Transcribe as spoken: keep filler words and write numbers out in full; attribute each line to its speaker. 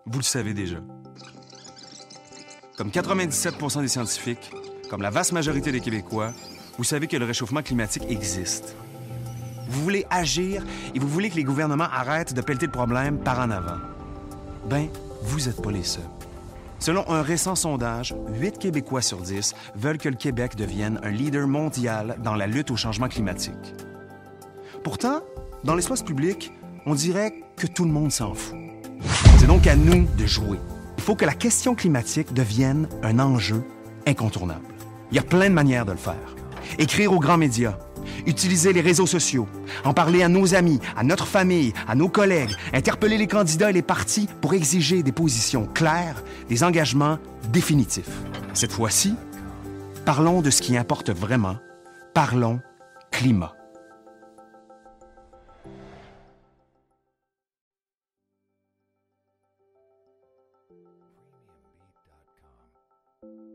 Speaker 1: vous le savez déjà. Comme quatre-vingt-dix-sept pour cent des scientifiques, comme la vaste majorité des Québécois, vous savez que le réchauffement climatique existe. Vous voulez agir et vous voulez que les gouvernements arrêtent de pelleter le problème par en avant. Ben, vous n'êtes pas les seuls. Selon un récent sondage, huit Québécois sur dix veulent que le Québec devienne un leader mondial dans la lutte au changement climatique. Pourtant, dans l'espace public, on dirait que tout le monde s'en fout. C'est donc à nous de jouer. Il faut que la question climatique devienne un enjeu incontournable. Il y a plein de manières de le faire. Écrire aux grands médias, utiliser les réseaux sociaux, en parler à nos amis, à notre famille, à nos collègues, interpeller les candidats et les partis pour exiger des positions claires, des engagements définitifs. Cette fois-ci, parlons de ce qui importe vraiment. Parlons climat.
Speaker 2: premium beat dot com